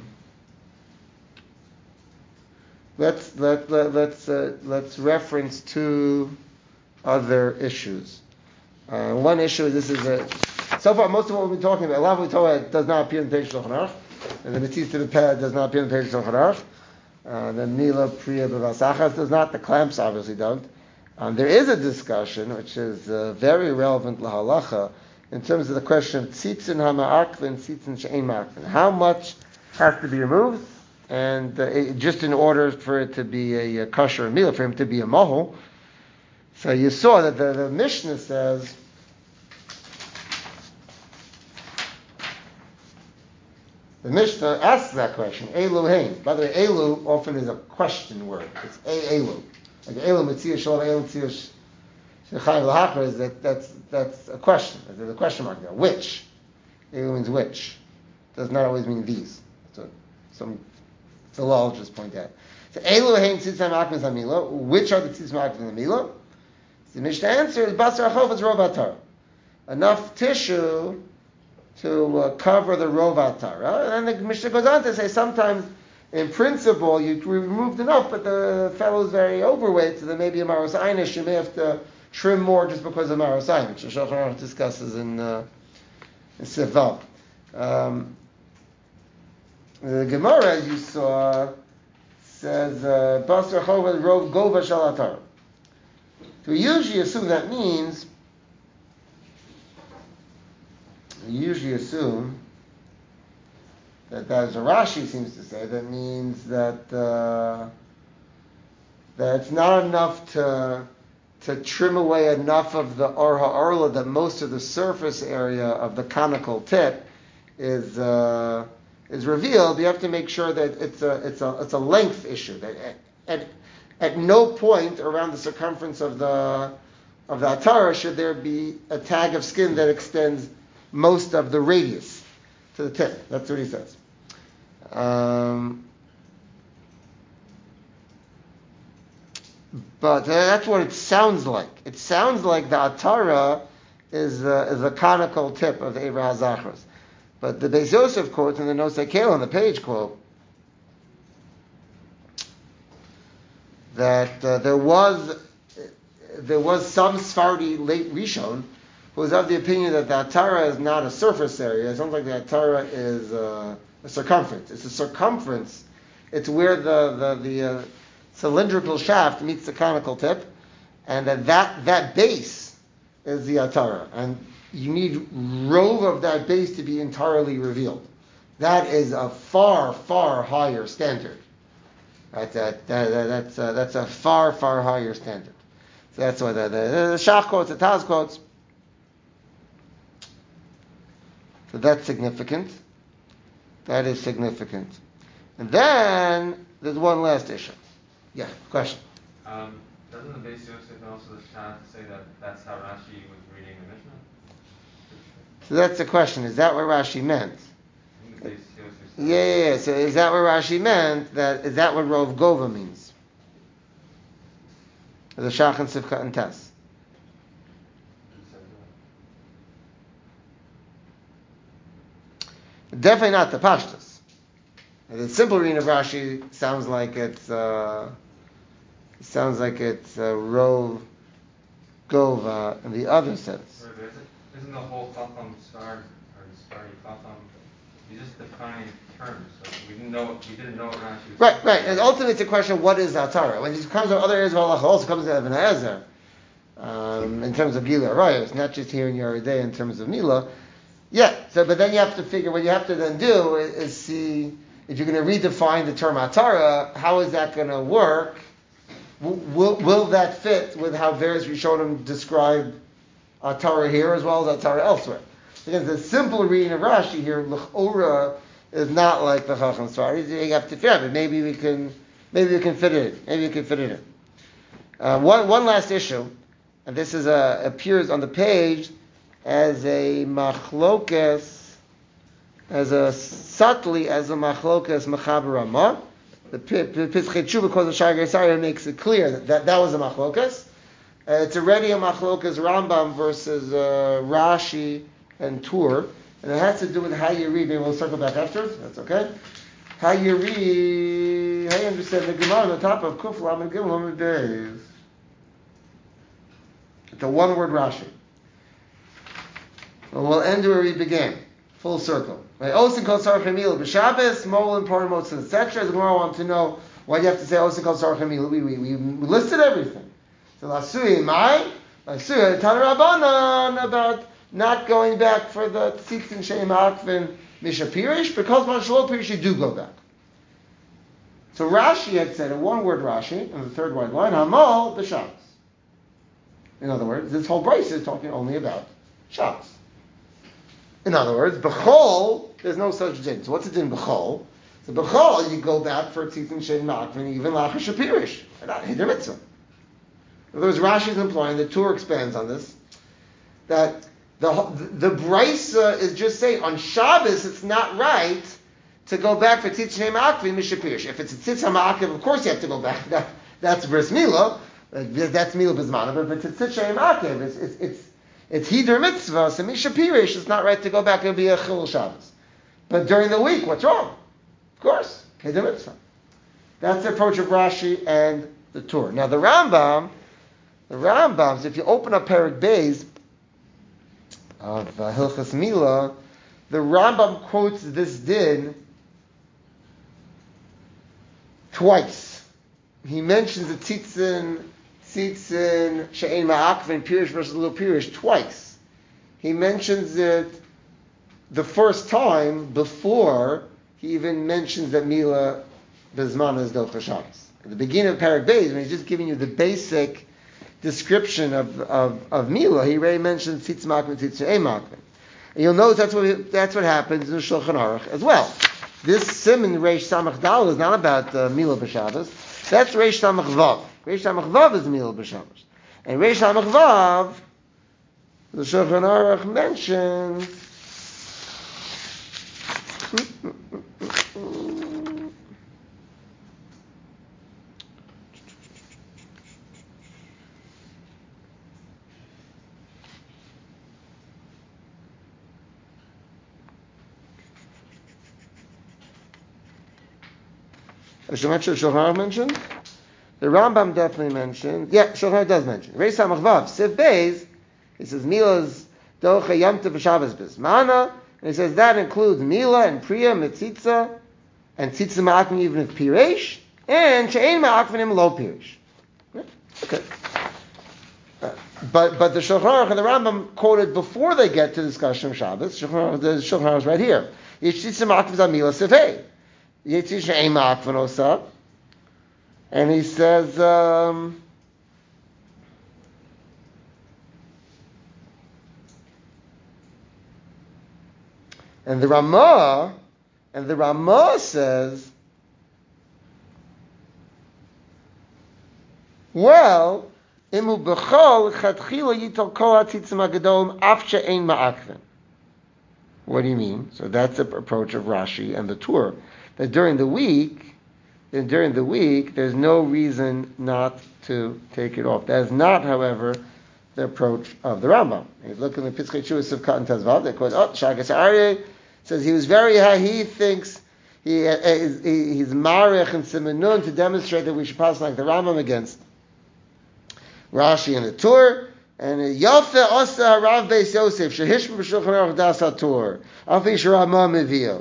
let's let, let let's uh, let's reference two other issues. Uh, one issue is this is a so far most of what we've been talking about. A lot of what we talk about does not appear in the page of Shulchan Aruch, and the Mitzvah to the Peh does not appear in the page of Shulchan Aruch. Uh, the Mila Priya B'Vasachas does not. The clamps obviously don't. Um, there is a discussion which is uh, very relevant lahalacha in terms of the question of tzitzin hama'akvin, tzitzin she'ein ma'akvin. How much has to be removed, and uh, it, just in order for it to be a, a kosher meal, for him to be a mohel. So you saw that the, the Mishnah says the Mishnah asks that question. Elu hein. By the way, elu often is a question word. It's a elu. Like elu mitzvah shalom, elu mitzvah shechayim lahachar is that that's that's a question. There's a question mark there. Which? Elu means which. Does not always mean these. So some philologists point out. So elu hein tzitzim akmin zamila. Which are the tzitzim akmin zamila? The Mishnah answer is basar achov is rov atar. Enough tissue to uh, cover the rov atara. And then the Mishnah goes on to say sometimes in principle, you removed enough, but the fellow's very overweight, so there may be a maros einish. You may have to trim more just because of maros einish, which Shulchan Aruch discusses in, uh, in Sif Vav. Um, the Gemara, as you saw, says, Basar Chova Rov Gova Shal Atar. So we usually assume that means, we usually assume that, as Rashi seems to say, that means that uh, that it's not enough to to trim away enough of the or ha'orla that most of the surface area of the conical tip is uh, is revealed. You have to make sure that it's a it's a it's a length issue. That at, at at no point around the circumference of the of the atara should there be a tag of skin that extends most of the radius to the tip. That's what he says. Um, but uh, that's what it sounds like. It sounds like the atara is uh, is a conical tip of the Eivra HaZachros. But the Beis Yosef quotes in the Nosei Keilah on the page quote that uh, there was there was some Sephardi late Rishon who was of the opinion that the atara is not a surface area. It sounds like the atara is uh, a circumference. It's a circumference. It's where the the, the uh, cylindrical shaft meets the conical tip, and that, that that base is the atara. And you need rove of that base to be entirely revealed. That is a far, far higher standard. Right? That, that, that, that's, uh, that's a far, far higher standard. So that's why the, the, the Shach quotes, the Taz quotes. So that's significant. That is significant. And then there's one last issue. Yeah, question. Um, doesn't the Beis Yosef and also the Shach say that that's how Rashi was reading the Mishnah? So that's the question. Is that what Rashi meant? I think the Beis Yosef said Yeah, yeah, yeah. So is that what Rashi meant? That is that what Rov Gova means? The Shach and Sivka and Tes. Definitely not the Pashtus. The simple reading of Rashi sounds like it's uh, sounds like it's uh, Rov Gova in the other sense. Right, but isn't, isn't the whole Chacham Sfard or Sfardi Chacham? He's just defining terms. So we didn't know. We didn't know what Rashi was. Right, right. And ultimately, it's a question of what is Atara. When it comes to other areas of Allah, it also comes to Ibn Ezer um, in terms of Gila Arayos, not just here in Yoreh De'ah in terms of Mila. Yeah. So, but then you have to figure what you have to then do is, is see if you're going to redefine the term Atara. How is that going to work? Will, will, will that fit with how various Rishonim describe Atara here as well as Atara elsewhere. Because the simple reading of Rashi here, l'chora, is not like the Chacham Sfar. You have to figure it. Maybe we can, maybe we can fit it in. Maybe we can fit it in. Uh, one one last issue, and this is a, appears on the page as a machlokas, as a subtly as a machlokas mechaber Ramah. The Pischei Tshuva, because the Shar Gesaria makes it clear that that, that was a machlokas. Uh, it's already a machlokas Rambam versus uh, Rashi and Tur, and it has to do with how you read. Maybe we'll circle back afterwards. That's okay. How you read, how you understand the Gemara on the top of Kuf Lamed Gimel Lamed Beis. It's a one-word Rashi. And we'll end where we began. Full circle. Right? Osin kol sarach emil b'Shabbos, mol and parim motzin, et cetera. As the Gemara wants to know why do you have to say osin kol sarach emil. We, we, we listed everything. So lasui mai, lasui tan rabbanan about not going back for the tzitzin sheim akvin mishapirish, because man shlo pirish you do go back. So Rashi had said a one-word Rashi in the third white line, hamal b'Shabbos. In other words, this whole brace is talking only about Shabbos. In other words, b'chol, there's no such din. So what's it in b'chol? So b'chol, you go back for tzitzin shein makvin, even lacha shapirish. Not hider mitzvah. In other words, Rashi is implying, the Tur expands on this, that the the, the brisa is just saying on Shabbos it's not right to go back for tzitzin shein makvin mishapirish. If it's a tzitzin ma'akiv, of course you have to go back. That, that's bris milah. That's milah b'zmana. But if it's a tzitzin shein ma'akiv, it's it's it's It's hider mitzvah, so misha pirish, it's not right to go back and be a chilul Shabbos. But during the week, what's wrong? Of course, hider mitzvah. That's the approach of Rashi and the Tur. Now the Rambam, the Rambam, if you open up Perek Beis of uh, Hilchas Milah, the Rambam quotes this din twice. He mentions the tzitzin, Tzitzin, She'ein Ma'akvin, Pirish versus Little Pirish, twice. He mentions it the first time before he even mentions that Mila Bezman is Docha Shabbos. At the beginning of Perek Beis, when he's just giving you the basic description of, of, of Mila, he already mentions Tzitzin Ma'akvin, Tzitzin She'ein Ma'akvin. And you'll notice that's what, that's what happens in the Shulchan Aruch as well. This Siman Reish Samach Dal is not about uh, Mila B'Shabbos. That's Reish Samach Vav. Reish Samach Vav is Mila B'Shabbos. And Reish Samach Vav, the Shulchan Aruch mentions, As Shulchan Aruch mentioned, the Rambam definitely mentioned. Yeah, Shulchan Aruch does mention. Reish Samach Vav, Siv Beis, he says Mila's Docha Yom Tov Shabbos Bismana, and he says that includes Mila and Priya, Mitzitza, and Tzitza Ma'akvin even if Piresh, and She'ein Ma'akvin im Lo Piresh. Okay. Uh, but but the Shulchan Aruch and the Rambam quoted before they get to the discussion of Shabbos. Shulchan Aruch, the Shulchan Aruch is right here. Tzitza Ma'akvin is Mila Sivei. Yetzir She'ein Ma'akvin Osa. And he says, um, and the Ramah, and the Ramah says, well, imu b'chol chatchila yitol kol hatzitzim hagadol af she'ein ma'akvin. What do you mean? So that's the approach of Rashi and the Tur. That during the week, then during the week, there's no reason not to take it off. That is not, however, the approach of the Rambam. If you look in the Pischei Tshuva of Katan Tazvav, they quote, oh, Shagas Aryeh says he was very high, he thinks he, he, he's Marech and Simenun to demonstrate that we should pass like the Rambam against Rashi and the Tur. And Yafe Osa Rav Beis Yosef, Shehishma B'Shulchan Aruch Das HaTur, Afi Shramah Mevio.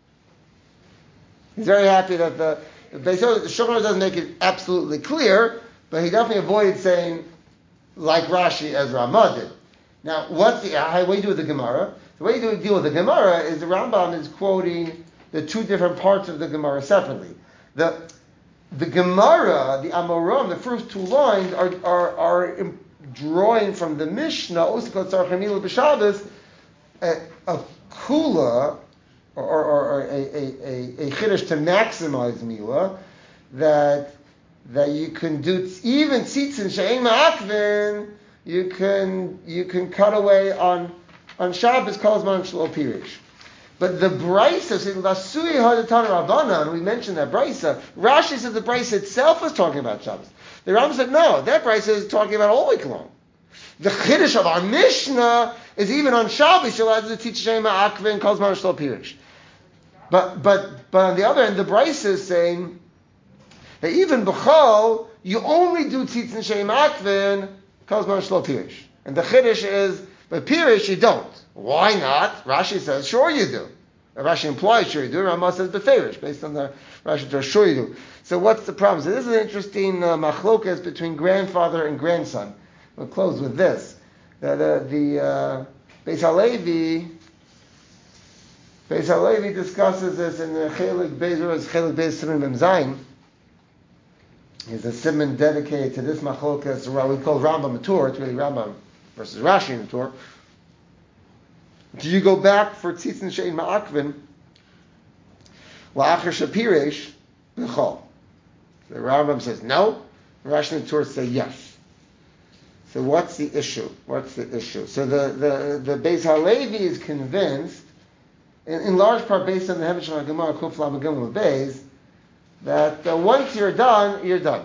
He's very happy that the The Shulchan Aruch doesn't make it absolutely clear, but he definitely avoided saying like Rashi as Ramah did. Now, what's the how do you do with the Gemara? The way you deal with the Gemara is the Rambam is quoting the two different parts of the Gemara separately. The the Gemara, the Amoram, the first two lines are are, are drawing from the Mishnah, Osikot Tzarech Mila B'Shabbos, a, a kula, or, or, or a, a, a, a chiddush to maximize Mila, that that you can do even tzitzin she'ein ma'akvin, you can you can cut away on on Shabbos kol zman shelo pirish. But the brisa says lasui hadatan rabbanan, and we mentioned that brisa. Rashi said the brisa itself was talking about Shabbos. The Rambam said no, that brisa is talking about all week long. The chiddush of our Mishnah is even on Shabbos you're allowed to teach she'ein ma'akvin kol zman shelo pirish. But but but on the other end, the brisa is saying that even b'chol, you only do tzitzin she'ein ma'akvin kol zman shelo pirish. And the chiddush is, but pirish you don't. Why not? Rashi says, sure you do. Rashi implies sure you do. Ramah says beferish, based on the Rashi says sure you do. So what's the problem? So this is an interesting uh, machlokas between grandfather and grandson. We'll close with this. The the, the uh, Beis Halevi Beis Halevi discusses this in the Chelik Beis Chelik Beis Siman Mem Zayin. Is a simon dedicated to this machlokas, we call Rambam Matur. It's really Rambam versus Rashi in the Torah. Do you go back for tzitzin she'ein ma'akvin la'achar shapiresh b'chol? The Rambam says no. Rashi and the Torah say yes. So what's the issue? What's the issue? So the the the Beis Halevi is convinced, in, in large part based on the Hemish HaGemara Kuf Lamed Gimel Beis, that uh, once you're done, you're done.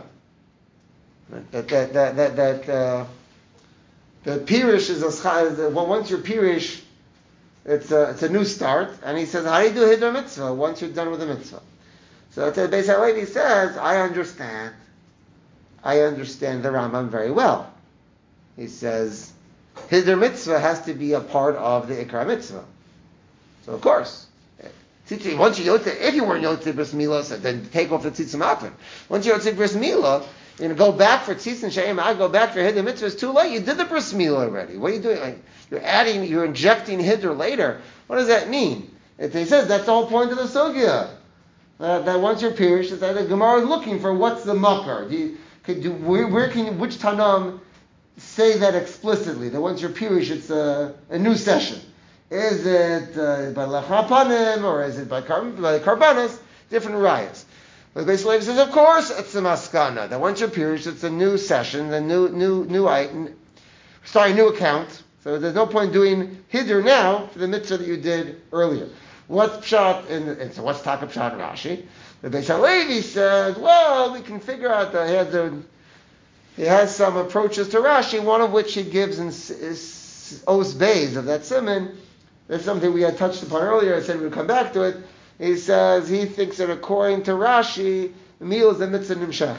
That that that that, that uh, the pirish is a well, once you're pirish, it's a it's a new start. And he says, how do you do hiddur mitzvah once you're done with the mitzvah? So the Beis Halevi says, I understand, I understand the Rambam very well. He says, hiddur mitzvah has to be a part of the ikar mitzvah. So of course. Once you yotze, if you weren't yotze bris milah, so then take off the tzitzim akvin. Once you yotze bris milah, you're going to go back for tzitzim she'ein ma'akvin, go back for hiddur mitzvah. It's too late. You did the bris milah already. What are you doing? Like, you're adding, you're injecting hiddur later. What does that mean? If he says that's the whole point of the sugya, uh, that once you're pirish, it's that the Gemara is looking for what's the makar. Do you, could do, where, where can you, which tanam say that explicitly? That once you're pirish, it's a, a new session. Is it uh, by lachapanim or is it by, car- by karbanas? Different rayas. But basically, says, of course, it's a maskana. That once you're pirish, it's a new session, a new new new item, sorry, new account. So there's no point doing hiddur now for the mitzvah that you did earlier. What's pshat? In, and so what's taka pshat in Rashi? The Beis Halevi says, well, we can figure out that he has a, he has some approaches to Rashi. One of which he gives in Os Beis of that simon. That's something we had touched upon earlier. I said we would come back to it. He says he thinks that according to Rashi, the meal is a mitzvah nimshachas.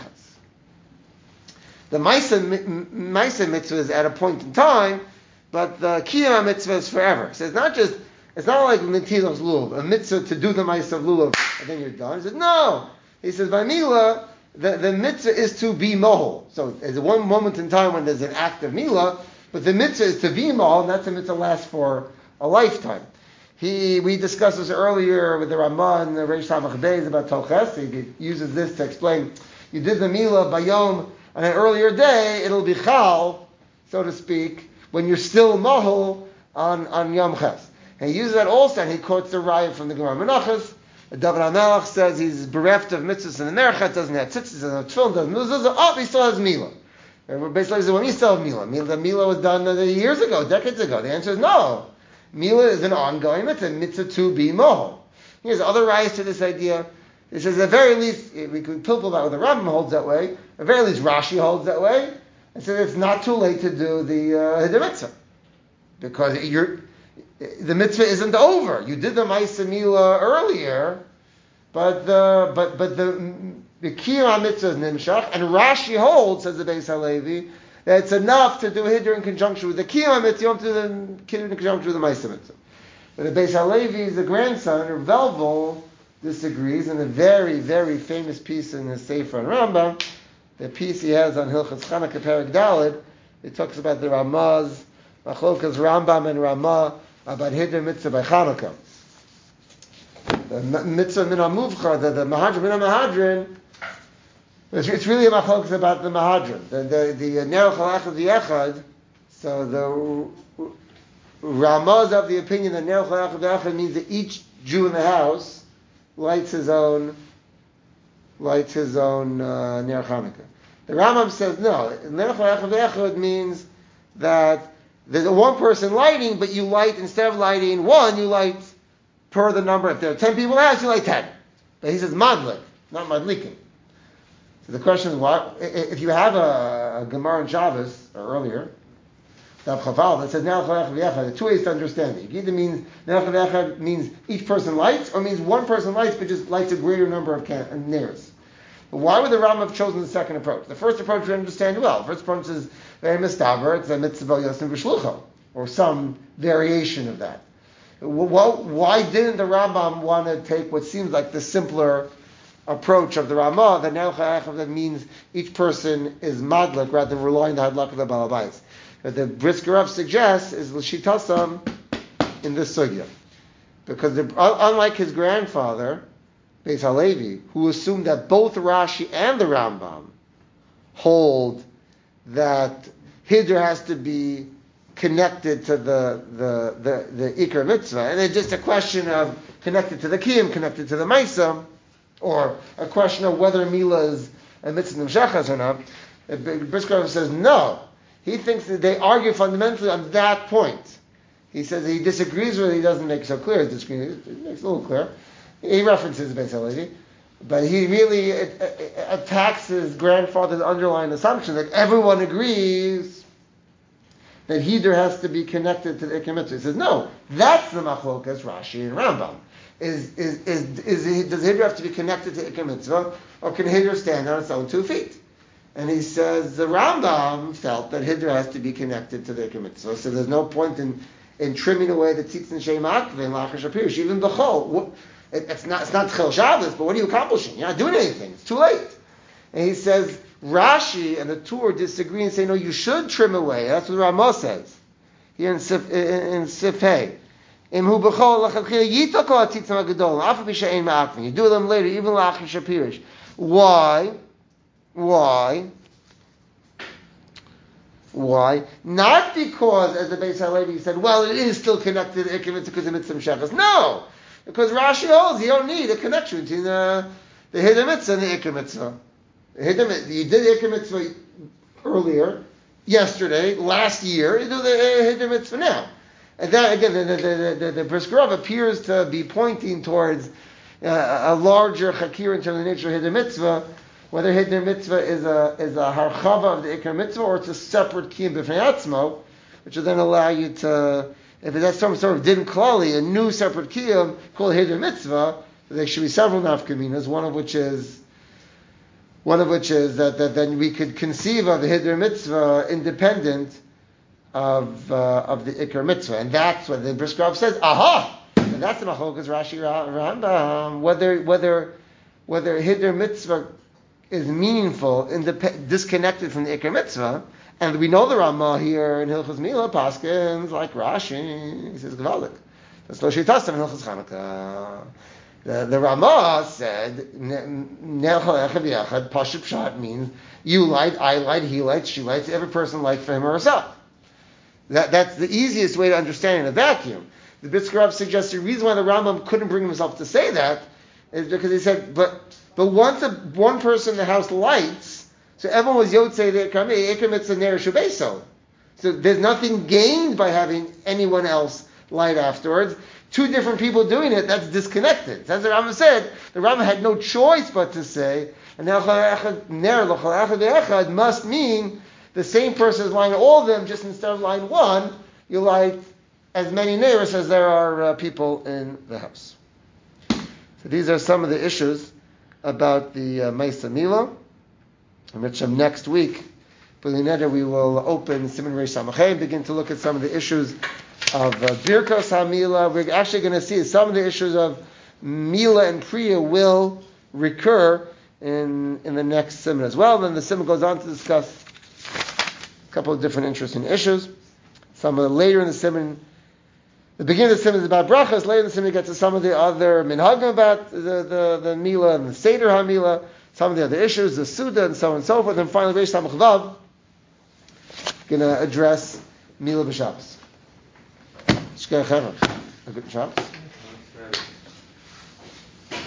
The Maisa mitzvah is at a point in time, but the Kiyama mitzvah is forever. So it's not just, it's not like Netilos Lulav, a mitzvah to do the Maisa of Lulav, and then you're done. He says, no. He says, by Mila, the, the mitzvah is to be mohol. So there's one moment in time when there's an act of Mila, but the mitzvah is to be mohol, and that's a mitzvah lasts for a lifetime. He, we discussed this earlier with the Ramah and the Reish Samach Beis about Toches. He uses this to explain, you did the Mila Bayom on an earlier day, it'll be Chal, so to speak, when you're still Mahol on, on Yom Ches. And he uses that also, and he quotes the Raya from the Gemara Menachos. David HaMelech says he's bereft of mitzvahs in the Merchat, doesn't have tzitzis, doesn't have tefillin, doesn't have mezuzah, oh, he still has Mila. And basically, says, when he still have Mila, Mila, the Mila was done years ago, decades ago. The answer is no. Mila is an ongoing mitzvah, mitzvah to be mohol. Here's other rise to this idea. It says, at the very least, we could pilpul that when the Rambam holds that way, at the very least Rashi holds that way, and says it's not too late to do the uh, the mitzvah. Because you're, the mitzvah isn't over. You did the Maisa Mila earlier, but the, but, but the, the Kiyam mitzvah is nimshach, and Rashi holds, says the Beis Halevi, that it's enough to do hiddur in conjunction with the Kiyam mitzvah, you don't do the hiddur in conjunction with the Maisa mitzvah. But the Beis Halevi, the grandson, or Velvel, disagrees in a very, very famous piece in the Sefer and Rambam, the piece he has on Hilchas Chanukah Perek Daled. It talks about the Ramaz, Machlokas Rambam and Ramah, about hiddur mitzvah by Chanukah. The mitzvah min ha-muvcha, the, the Mahadran min ha-Mahadran, It's, it's really a machlokes about the Mahadran. The the the Nerech Echad V'Echad. So the Ramah is of the opinion that Nerech Echad V'Echad means that each Jew in the house lights his own lights his own uh, Ner Hanukkah. The Rambam says no. Nerech Echad V'Echad means that there's a one person lighting, but you light, instead of lighting one, you light per the number. If there are ten people in the house, you light ten. But he says madlik, not madlikim. So the question is, what if you have a, a Gemara in Shabbos or earlier, Daf Chaval, that says Nerech Echad V'Echad? There are two ways to understand it. It either means Nerech Echad means each person lights, or means one person lights but just lights a greater number of can- neirs. But why would the Rambam have chosen the second approach? The first approach we understand well. The first approach is very mistaber. It's a mitzvah yosim b'shlucha, or some variation of that. Well, why didn't the Rambam want to take what seems like the simpler approach of the Ramah, that Nerech Echad that means each person is madlik rather than relying on the hadlak of the balabais? That the Brisker Rav suggests is l'shitasam in this sugya, because the, unlike his grandfather Beis Halevi, who assumed that both Rashi and the Rambam hold that Hiddur has to be connected to the the the, the Iker Mitzvah, and it's just a question of connected to the Kiyum, connected to the Maisa, or a question of whether Mila is a Mitzvah Nimshachas or not. Brisker says no. He thinks that they argue fundamentally on that point. He says he disagrees with it, he doesn't make it so clear. He disagrees, it makes it a little clear. He references Beis Halevi, but he really it, it, attacks his grandfather's underlying assumption that everyone agrees that Hiddur has to be connected to the Iker Mitzvah. He says, no, that's the machlokas Rashi and Rambam. Is, is, is, is, is, does Hiddur have to be connected to Iker Mitzvah, or can Hiddur stand on its own two feet? And he says the Rambam felt that Hiddur has to be connected to the Iker Mitzvah, so there's no point in, in trimming away the tzitzin shem akvin lachash apirish, even b'chol. It, it's not it's not Tchil Shabbos, but what are you accomplishing? You're not doing anything. It's too late. And he says Rashi and the Tur disagree and say, no, you should trim away. That's what Ramah says here in Sif in Sifhei. Imhu b'chol lachatchila yitok kol hatzitzim hagadol afa b'she'ein ma'akvin. You do them later, even lachash apirish. Why? Why? Why? Not because, as the Beis Halevi said, well, it is still connected to the Iker Mitzvah because of Mitzvah Shechas. No! Because Rashi holds you don't need a connection between the, the Hiddur Mitzvah and the Iker Mitzvah. The Hiddur, you did the Iker Mitzvah earlier, yesterday, last year, you do the Hiddur Mitzvah now. And that, again, the, the, the, the, the Brisker Rav appears to be pointing towards uh, a larger chakir in terms of the nature of Hiddur Mitzvah, whether Hiddur Mitzvah is a is a harchava of the Iker Mitzvah or it's a separate kiyum b'fnei atzmo, which will then allow you to, if it's some sort of din klali, a new separate kiyum called Hiddur Mitzvah, there should be several nafkaminas, one of which is one of which is that, that then we could conceive of the Hiddur Mitzvah independent of uh, of the Iker Mitzvah, and that's what the Brisker Rav says. Aha, and that's the machlokas Rashi Rambam, whether whether whether Hiddur Mitzvah is meaningful, indep- disconnected from the Iker Mitzvah, and we know the Ramah here in Hilchos Mila Paskins like Rashi. He says Gvaldik. That's lo shitasam in Hilchos Chanukah. The, the Ramah said Nerech Echad V'Echad Pashut Pshat means you light, I light, he lights, she lights, every person lights for him or herself. That that's the easiest way to understand in a vacuum. The Brisker Rav suggests the reason why the Rambam couldn't bring himself to say that is because he said, but But once a, one person in the house lights, so everyone was yotzei the Iker Mitzvah ner shubeso. So there's nothing gained by having anyone else light afterwards. Two different people doing it, that's disconnected. That's what Rambam said. The Rambam had no choice but to say, and ner l'chol echad v'echad must mean the same person is lighting all of them, just instead of lighting one, you light as many neighbors as there are uh, people in the house. So these are some of the issues about the uh, Maisa Mila. And next week, B'lineder, we will open Siman Reish Samachay and begin to look at some of the issues of uh, Birkos HaMila. We're actually going to see some of the issues of Mila and Priya will recur in in the next Siman as well. Then the Siman goes on to discuss a couple of different interesting issues. Some of the later in the Siman, the beginning of the Siman is about brachas. Later in the Siman, we get to some of the other minhagim about the, the, the Mila and the Seder HaMila. some of the other issues, the Suda and so on and so forth, and finally Reish Samach Vav going to address Mila B'Shabbos. Shkei Cherach. A good Shabbos.